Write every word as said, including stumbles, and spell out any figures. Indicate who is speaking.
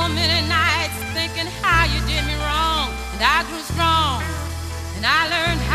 Speaker 1: many nights thinking how you did me wrong, and I grew strong, and I learned